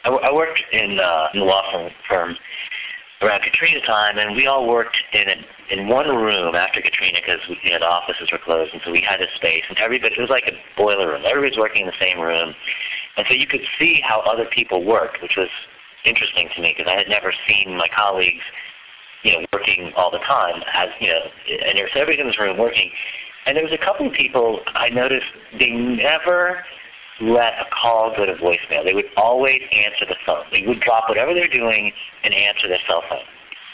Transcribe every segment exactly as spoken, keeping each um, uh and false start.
I, I worked in, uh, in the law firm, firm around Katrina time, and we all worked in a, in one room after Katrina because you know, the offices were closed, and so we had this space, and everybody, it was like a boiler room. Everybody's working in the same room, and so you could see how other people worked, which was interesting to me because I had never seen my colleagues, you know, working all the time as, you know, and there was everybody in this room working, and there was a couple of people I noticed they never let a call go to voicemail. They would always answer the phone. They would drop whatever they're doing and answer their cell phone.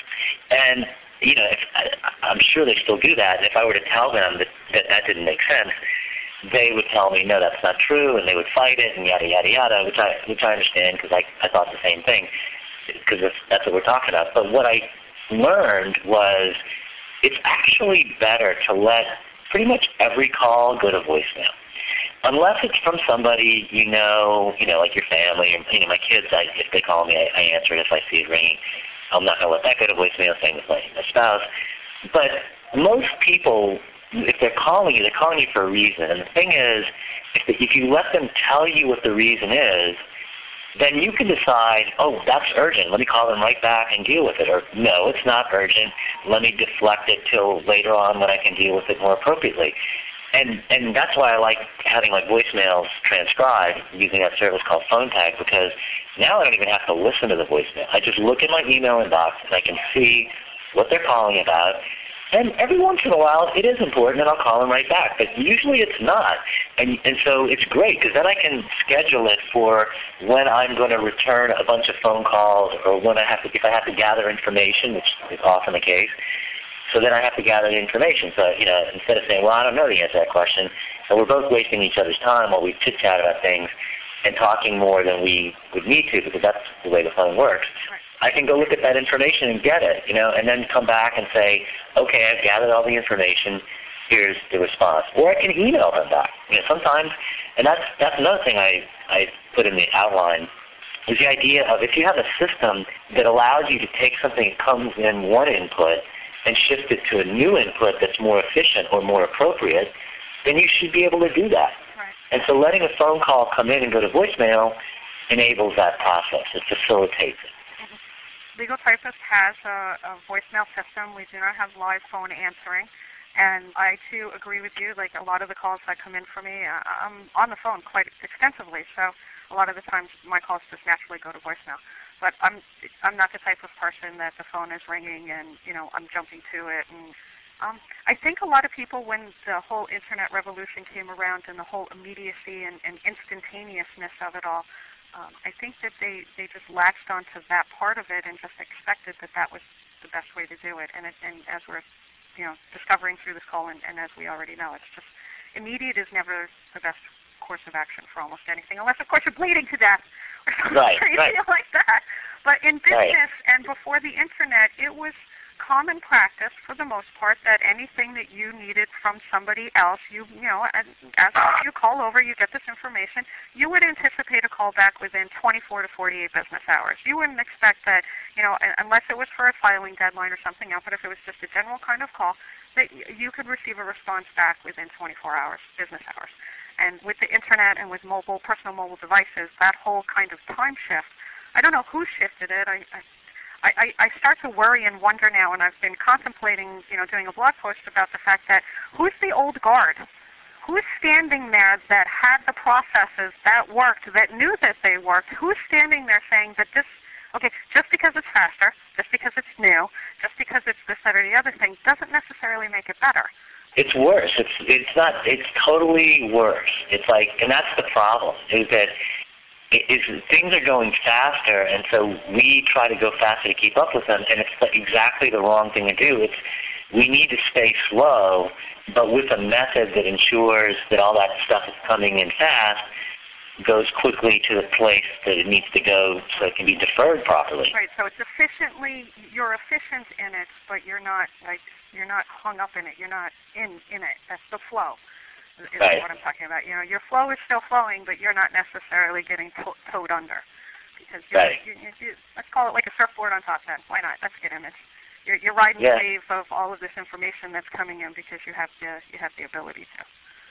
And, you know, if, I, I'm sure they still do that. And if I were to tell them that, that that didn't make sense, they would tell me, no, that's not true, and they would fight it, and yada, yada, yada, which I, which I understand because I, I thought the same thing, because that's, that's what we're talking about. But what I learned was it's actually better to let pretty much every call go to voicemail. Unless it's from somebody you know, you know, like your family, or, you know, my kids, I, if they call me, I, I answer it if I see it ringing. I'm not going to let that go to voicemail, same with my, my spouse. But most people, if they're calling you, they're calling you for a reason. And the thing is, if, the, if you let them tell you what the reason is, then you can decide, oh, that's urgent. Let me call them right back and deal with it. Or, no, it's not urgent. Let me deflect it till later on when I can deal with it more appropriately. And and that's why I like having like voicemails transcribed using that service called Phone Tag, because now I don't even have to listen to the voicemail. I just look at my email inbox and I can see what they're calling about. And every once in a while it is important and I'll call them right back. But usually it's not. And and so it's great because then I can schedule it for when I'm going to return a bunch of phone calls, or when I have to, if I have to gather information, which is often the case. So then I have to gather the information. So, you know, instead of saying, well, I don't know the answer to that question, so we're both wasting each other's time while we chit-chat about things and talking more than we would need to, because that's the way the phone works. I can go look at that information and get it, you know, and then come back and say, okay, I've gathered all the information, here's the response. Or I can email them back. You know, sometimes, and that's that's another thing I, I put in the outline, is the idea of if you have a system that allows you to take something that comes in one input and shift it to a new input that's more efficient or more appropriate, then you should be able to do that. Right. And so letting a phone call come in and go to voicemail enables that process. It facilitates it. Mm-hmm. Legal Typist has a, a voicemail system. We do not have live phone answering. And I, too, agree with you. Like, a lot of the calls that come in for me, uh, I'm on the phone quite extensively. So a lot of the times my calls just naturally go to voicemail. But I'm I'm not the type of person that the phone is ringing and, you know, I'm jumping to it. And um, I think a lot of people, when the whole Internet revolution came around and the whole immediacy and, and instantaneousness of it all, um, I think that they, they just latched onto that part of it and just expected that that was the best way to do it. And, it, and as we're, you know, discovering through this call, and, and as we already know, it's just immediate is never the best course of action for almost anything, unless, of course, you're bleeding to death. Right, crazy right. like that. But in business right. and before the Internet, it was common practice for the most part that anything that you needed from somebody else, you you know, as, as you call over, you get this information, you would anticipate a call back within twenty-four to forty-eight business hours. You wouldn't expect that, you know, unless it was for a filing deadline or something else, but if it was just a general kind of call, that you could receive a response back within twenty-four hours, business hours. And with the Internet and with mobile, personal mobile devices, that whole kind of time shift, I don't know who shifted it. I, I, I, I start to worry and wonder now, and I've been contemplating, you know, doing a blog post about the fact that who's the old guard? Who's standing there that had the processes that worked, that knew that they worked? Who's standing there saying that this, okay, just because it's faster, just because it's new, just because it's this, that, or the other thing, doesn't necessarily make it better. It's worse. It's it's not. It's totally worse. It's like, and that's the problem. Is that it, it's, things are going faster, and so we try to go faster to keep up with them, and it's exactly the wrong thing to do. It's we need to stay slow, but with a method that ensures that all that stuff is coming in fast goes quickly to the place that it needs to go, so it can be deferred properly. Right. So it's efficiently. You're efficient in it, but you're not like. You're not hung up in it. You're not in, in it. That's the flow is right. what I'm talking about. You know, your flow is still flowing, but you're not necessarily getting to- towed under. Because you're, right. you, you, you, let's call it like a surfboard on top then. Why not? That's a good image. You're, you're riding yeah. the wave of all of this information that's coming in because you have the, you have the ability to.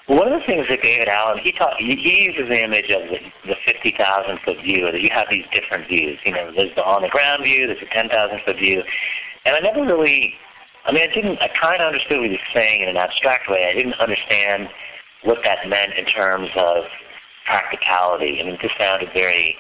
Well, one of the things that David Allen, he taught, he, he uses the image of the, the fifty thousand foot view, that you have these different views. You know, there's the on-the-ground view, there's a ten thousand foot view. And I never really, I mean, I didn't, I kind of understood what he was saying in an abstract way. I didn't understand what that meant in terms of practicality. I mean, this sounded very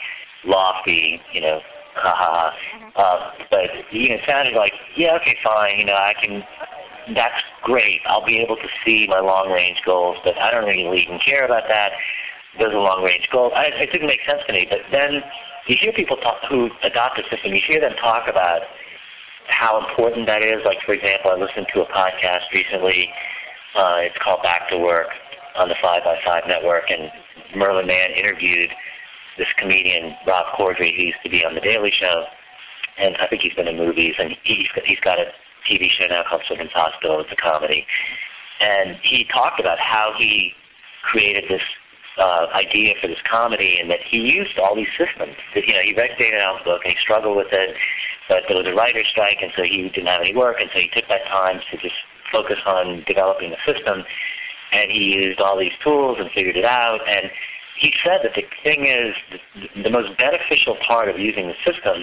lofty, you know, ha ha ha. Uh, but, you know, it sounded like, yeah, okay, fine, you know, I can, that's great. I'll be able to see my long-range goals, but I don't really even care about that. Those are long-range goals. I, it didn't make sense to me. But then you hear people talk, who adopt the system, you hear them talk about how important that is. Like, for example, I listened to a podcast recently. Uh, it's called Back to Work on the five by five Network, and Merlin Mann interviewed this comedian, Rob Corddry, who used to be on The Daily Show, and I think he's been in movies, and he's got, he's got a T V show now called Children's Hospital. It's a comedy. And he talked about how he created this uh, idea for this comedy, and that he used all these systems. That, you know, he read David Allen's book, and he struggled with it, but there was a writer's strike, and so he didn't have any work, and so he took that time to just focus on developing the system, and he used all these tools and figured it out. And he said that the thing is, the, the most beneficial part of using the system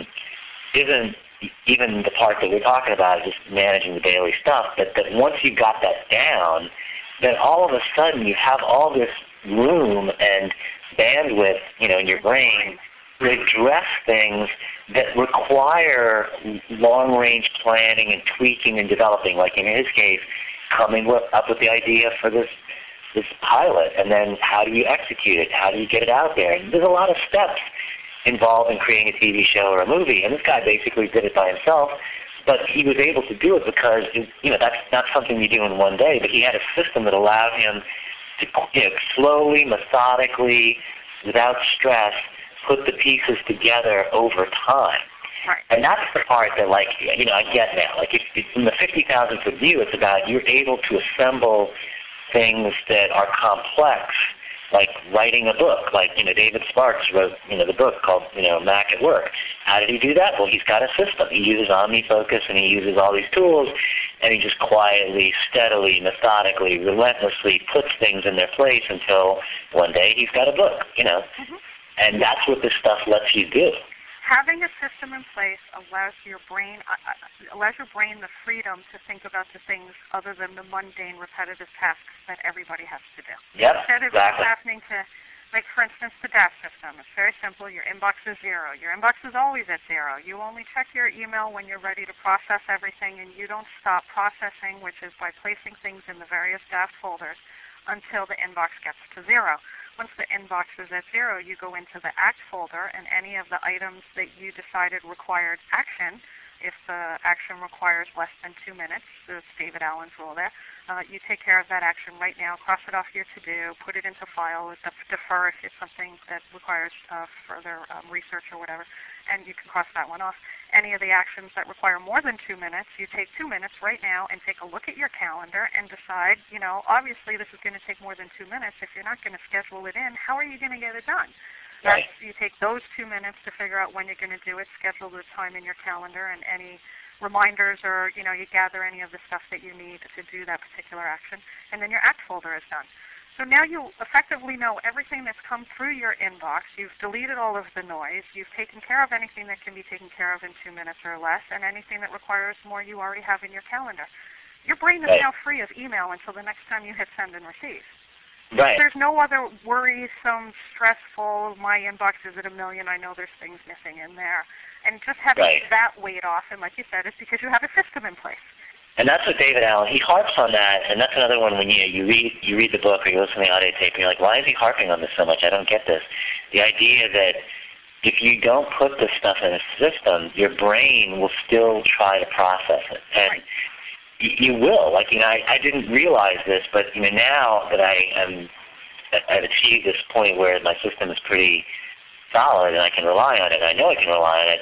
isn't even the part that we're talking about, just managing the daily stuff, but that once you got that down, then all of a sudden you have all this room and bandwidth, you know, in your brain to address things that require long-range planning and tweaking and developing, like in his case, coming with, up with the idea for this this pilot, and then how do you execute it? How do you get it out there? And there's a lot of steps involved in creating a T V show or a movie, and this guy basically did it by himself, but he was able to do it because, you know, that's not something you do in one day, but he had a system that allowed him to, you know, slowly, methodically, without stress, put the pieces together over time. Right. And that's the part that, like, you know, I get now. Like, if, if from the fifty thousand foot view, it's about you're able to assemble things that are complex, like writing a book. Like, you know, David Sparks wrote, you know, the book called, you know, Mac at Work. How did he do that? Well, he's got a system. He uses OmniFocus, and he uses all these tools, and he just quietly, steadily, methodically, relentlessly puts things in their place until one day he's got a book, you know. Mm-hmm. And that's what this stuff lets you do. Having a system in place allows your brain uh, allows your brain the freedom to think about the things other than the mundane, repetitive tasks that everybody has to do. Yep, Instead of exactly. happening to, like, for instance, the D A S system. It's very simple. Your inbox is zero. Your inbox is always at zero. You only check your email when you're ready to process everything, and you don't stop processing, which is by placing things in the various D A S folders until the inbox gets to zero. Once the inbox is at zero, you go into the Act folder, and any of the items that you decided required action, if the action requires less than two minutes, there's David Allen's rule there, uh, you take care of that action right now, cross it off your to-do, put it into file, defer if it's something that requires uh, further um, research or whatever, and you can cross that one off. Any of the actions that require more than two minutes, you take two minutes right now and take a look at your calendar and decide, you know, obviously this is going to take more than two minutes. If you're not going to schedule it in, how are you going to get it done? Right. That's, you take those two minutes to figure out when you're going to do it, schedule the time in your calendar, and any reminders, or, you know, you gather any of the stuff that you need to do that particular action, and then your Act folder is done. So now you effectively know everything that's come through your inbox. You've deleted all of the noise. You've taken care of anything that can be taken care of in two minutes or less, and anything that requires more you already have in your calendar. Your brain is Right. now free of email until the next time you hit send and receive. Right. There's no other worrisome, stressful, my inbox is at a million, I know there's things missing in there. And just having Right. that weight off, and like you said, it's because you have a system in place. And that's what David Allen, he harps on that, and that's another one when you you read you read the book or you listen to the audio tape and you're like, why is he harping on this so much? I don't get this. The idea that if you don't put this stuff in a system, your brain will still try to process it. And Right. y- you will. Like, you know, I, I didn't realize this, but, you know, now that I am, I've achieved this point where my system is pretty solid and I can rely on it, and I know I can rely on it,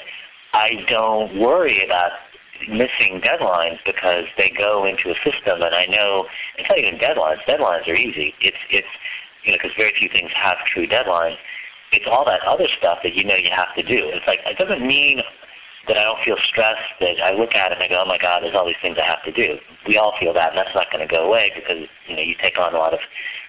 I don't worry about missing deadlines because they go into a system, and I know it's not even deadlines. Deadlines are easy. It's it's you know, because very few things have true deadlines. It's all that other stuff that you know you have to do. It's like, it doesn't mean that I don't feel stressed, that I look at it and I go, oh my God, there's all these things I have to do. We all feel that, and that's not going to go away because, you know, you take on a lot of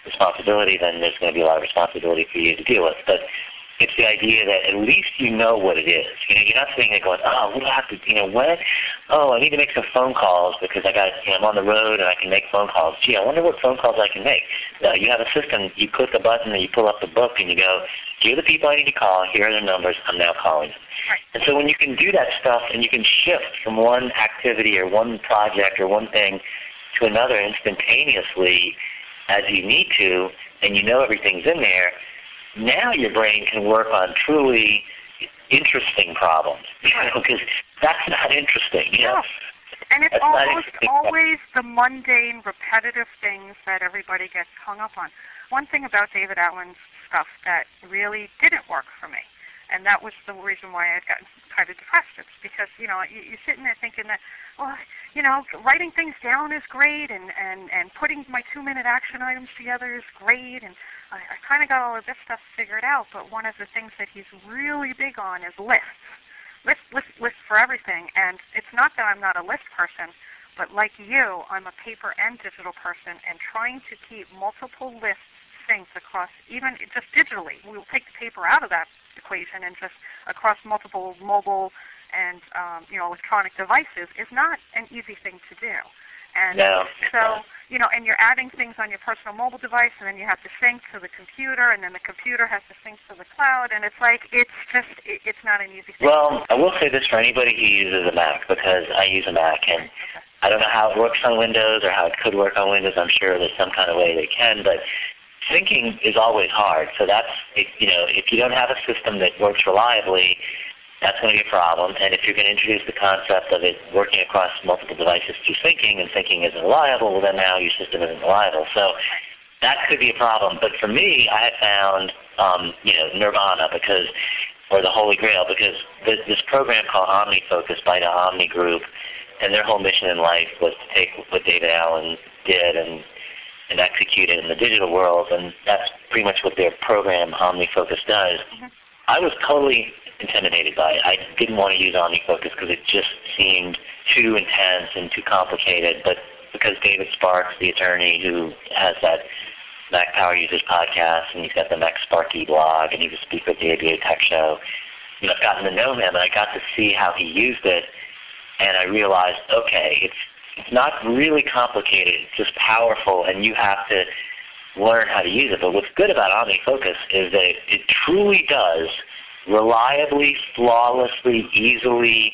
responsibility, then there's going to be a lot of responsibility for you to deal with. But it's the idea that at least you know what it is. You know, you're not sitting there going, oh, what do I have to, you know, what? Oh, I need to make some phone calls because I got, you know, I'm on the road and I can make phone calls. Gee, I wonder what phone calls I can make. No, you have a system. You click a button and you pull up the book and you go, here are the people I need to call. Here are their numbers. I'm now calling them. Right. And so when you can do that stuff and you can shift from one activity or one project or one thing to another instantaneously as you need to, and you know everything's in there, now your brain can work on truly interesting problems, you know, because that's not interesting, you know. No. And it's That's almost always the mundane, repetitive things that everybody gets hung up on. One thing about David Allen's stuff that really didn't work for me, and that was the reason why I had gotten kind of depressed. It's because, you know, you, you're sitting there thinking that, well, you know, writing things down is great, and, and, and putting my two-minute action items together is great, and I, I kind of got all of this stuff figured out, but one of the things that he's really big on is lists. List, list, list for everything, and it's not that I'm not a list person, but like you, I'm a paper and digital person, and trying to keep multiple lists synced across, even just digitally. We'll take the paper out of that equation and just across multiple mobile and um, you know, electronic devices is not an easy thing to do. And no. so, you know, and you're adding things on your personal mobile device, and then you have to sync to the computer, and then the computer has to sync to the cloud, and it's like, it's just, it, it's not an easy thing. Well, I will say this for anybody who uses a Mac, because I use a Mac, and I don't know how it works on Windows or how it could work on Windows. I'm sure there's some kind of way they can, but syncing is always hard. So that's, you know, if you don't have a system that works reliably, that's going to be a problem. And if you're going to introduce the concept of it working across multiple devices through syncing, and syncing isn't reliable, well, then now your system isn't reliable. So that could be a problem. But for me, I have found, um, you know, Nirvana, because, or the Holy Grail, because this, this program called OmniFocus by the Omni Group, and their whole mission in life was to take what David Allen did and and execute it in the digital world, and that's pretty much what their program OmniFocus does. Mm-hmm. I was totally intimidated by it. I didn't want to use OmniFocus because it just seemed too intense and too complicated, but because David Sparks, the attorney who has that Mac Power Users podcast, and he's got the Mac Sparky blog, and he's a speaker at the A B A Tech Show, you know, I've gotten to know him, and I got to see how he used it, and I realized, okay, it's It's not really complicated. It's just powerful, and you have to learn how to use it. But what's good about OmniFocus is that it, it truly does reliably, flawlessly, easily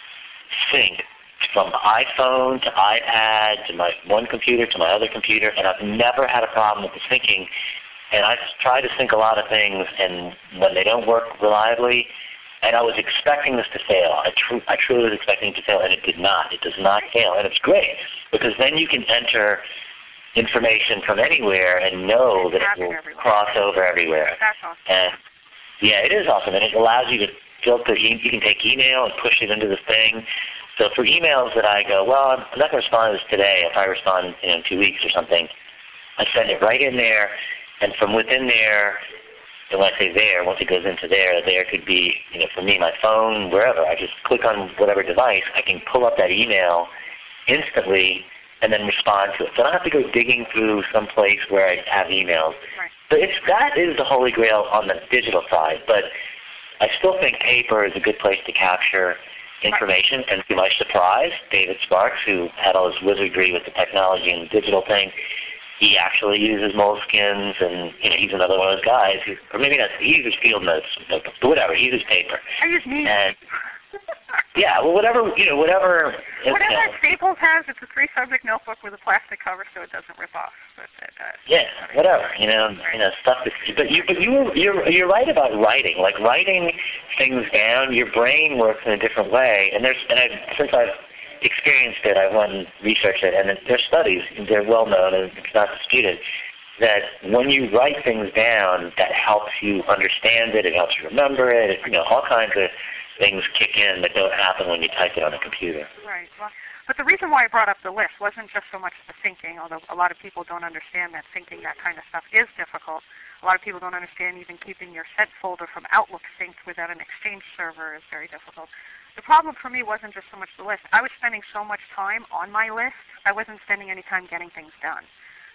sync from iPhone to iPad to my one computer to my other computer, and I've never had a problem with the syncing. And I've tried to sync a lot of things, and when they don't work reliably, and I was expecting this to fail. I, tr- I truly was expecting it to fail, and it did not. It does not fail, and it's great because then you can enter information from anywhere and know that it will everywhere. cross over everywhere. That's awesome. And yeah, it is awesome, and it allows you to filter. You can take email and push it into this thing. So for emails that I go, well, I'm not going to respond to this today. If I respond, you know, in two weeks or something, I send it right in there, and from within there. And when I say there, once it goes into there, there could be, you know, for me, my phone, wherever. I just click on whatever device. I can pull up that email instantly and then respond to it. So I don't have to go digging through some place where I have emails. Right. But it's, that is the holy grail on the digital side. But I still think paper is a good place to capture information. Right. And to my surprise, David Sparks, who had all his wizardry with the technology and the digital thing, he actually uses Moleskines, and you know, he's another one of those guys who, or maybe not, he uses field notes, but whatever, he uses paper. I use me. And, yeah, well, whatever, you know, whatever. Whatever you know, Staples has, it's a three-subject notebook with a plastic cover so it doesn't rip off. But, uh, yeah, whatever, you know, you know, stuff. That, but you, but you, you're, you're right about writing. Like writing things down, your brain works in a different way. And there's, and I, since I've experienced it, I've went and researched it, and there's studies, they're well known, and it's not disputed, that when you write things down, that helps you understand it, it helps you remember it, it, you know, all kinds of things kick in that don't happen when you type it on a computer. Right. Well, but the reason why I brought up the list wasn't just so much the thinking, although a lot of people don't understand that thinking that kind of stuff is difficult. A lot of people don't understand even keeping your sent folder from Outlook synced without an Exchange server is very difficult. The problem for me wasn't just so much the list. I was spending so much time on my list, I wasn't spending any time getting things done.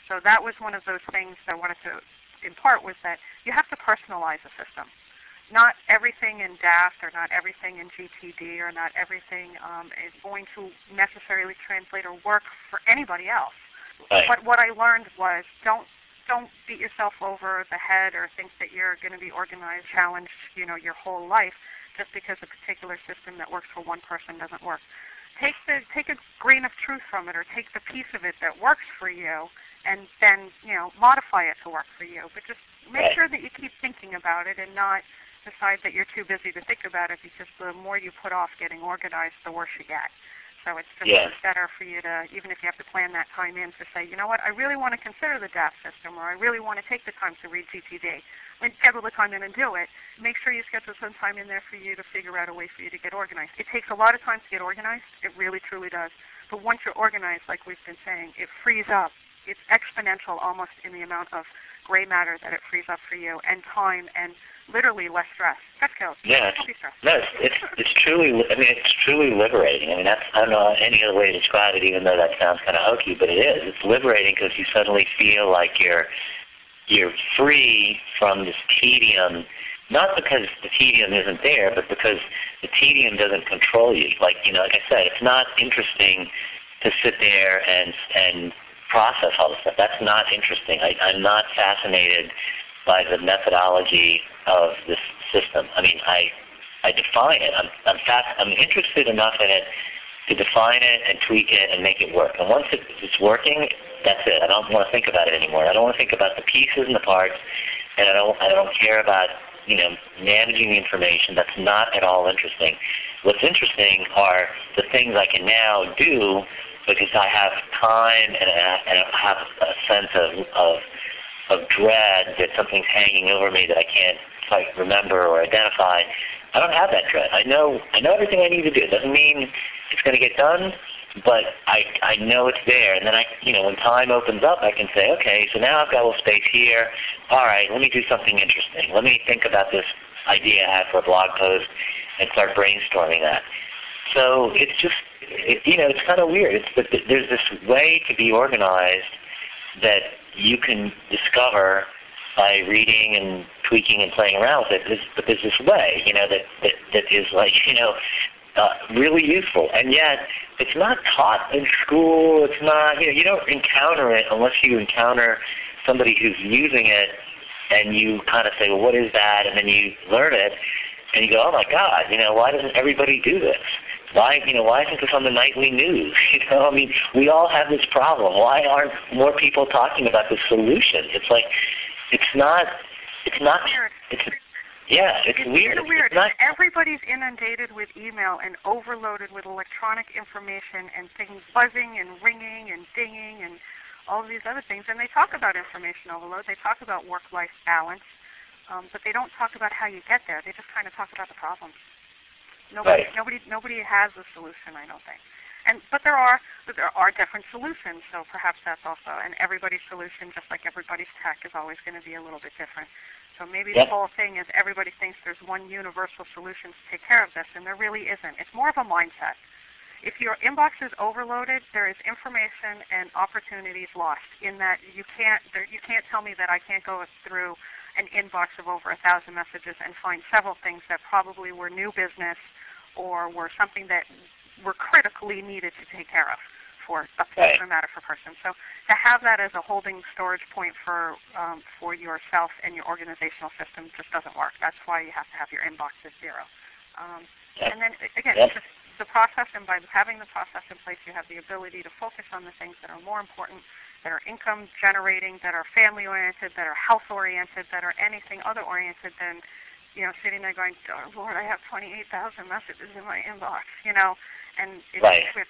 So that was one of those things I wanted to impart, was that you have to personalize a system. Not everything in D A F T or not everything in G T D or not everything um, is going to necessarily translate or work for anybody else. Right. But what I learned was don't don't beat yourself over the head or think that you're going to be organized, challenged, you know, your whole life just because a particular system that works for one person doesn't work. Take the take a grain of truth from it, or take the piece of it that works for you, and then, you know, modify it to work for you. But just make Right. sure that you keep thinking about it and not decide that you're too busy to think about it, because the more you put off getting organized, the worse you get. So it's just Yeah. better for you to, even if you have to plan that time in, to say, you know what, I really want to consider the D A F T system, or I really want to take the time to read G T D. When you schedule the time in and do it, make sure you schedule some time in there for you to figure out a way for you to get organized. It takes a lot of time to get organized. It really, truly does. But once you're organized, like we've been saying, it frees up. It's exponential almost in the amount of gray matter that it frees up for you, and time, and literally less stress. Stress kills. Yeah, Don't be stressed. no, it's, it's it's truly. I mean, it's truly liberating. I mean, that's I don't know any other way to describe it, even though that sounds kind of hokey, but it is. It's liberating because you suddenly feel like you're you're free from this tedium. Not because the tedium isn't there, but because the tedium doesn't control you. Like you know, like I said, it's not interesting to sit there and and process all this stuff. That's not interesting. I, I'm not fascinated by the methodology of this system. I mean, I I define it. I'm I'm, fast, I'm interested enough in it to define it and tweak it and make it work. And once it, it's working, that's it. I don't want to think about it anymore. I don't want to think about the pieces and the parts, and I don't I don't care about you know managing the information. That's not at all interesting. What's interesting are the things I can now do because I have time and I, and I have a sense of, of of dread that something's hanging over me that I can't quite remember or identify. I don't have that dread. I know I know everything I need to do. It doesn't mean it's going to get done, but I I know it's there. And then I, you know, when time opens up, I can say, okay, so now I've got a little space here. All right, let me do something interesting. Let me think about this idea I had for a blog post and start brainstorming that. So it's just, it, you know, it's kind of weird. It's that there's this way to be organized that you can discover by reading and tweaking and playing around with it. There's, but there's this way, you know, that, that, that is like, you know, uh, really useful. And yet, it's not taught in school. It's not, you know, you don't encounter it unless you encounter somebody who's using it and you kind of say, well, what is that? And then you learn it and you go, oh my God, you know, why doesn't everybody do this? Why, you know, why isn't this on the nightly news? You know, I mean, we all have this problem. Why aren't more people talking about the solution? It's like, it's not, it's not, Weird. it's, yeah, it's, It's weird. It's weird. It's not, Everybody's inundated with email and overloaded with electronic information and things buzzing and ringing and dinging and all of these other things. And they talk about information overload. They talk about work-life balance, um, but they don't talk about how you get there. They just kind of talk about the problems. Nobody, Right. nobody, nobody has a solution, I don't think. And but there are but there are different solutions. So perhaps that's also, and everybody's solution, just like everybody's tech, is always going to be a little bit different. So maybe Yep. the whole thing is everybody thinks there's one universal solution to take care of this, and there really isn't. It's more of a mindset. If your inbox is overloaded, there is information and opportunities lost. In that you can't there, you can't tell me that I can't go through an inbox of over a thousand messages and find several things that probably were new business or were something that were critically needed to take care of for a particular Right. matter for person. So to have that as a holding storage point for um, for yourself and your organizational system just doesn't work. That's why you have to have your inbox at zero. Um, Yep. and then again, Yep. just the process, and by having the process in place, you have the ability to focus on the things that are more important, that are income generating, that are family oriented, that are health oriented, that are anything other oriented than, you know, sitting there going, oh, Lord, I have twenty-eight thousand messages in my inbox, you know, and it's Right. weird.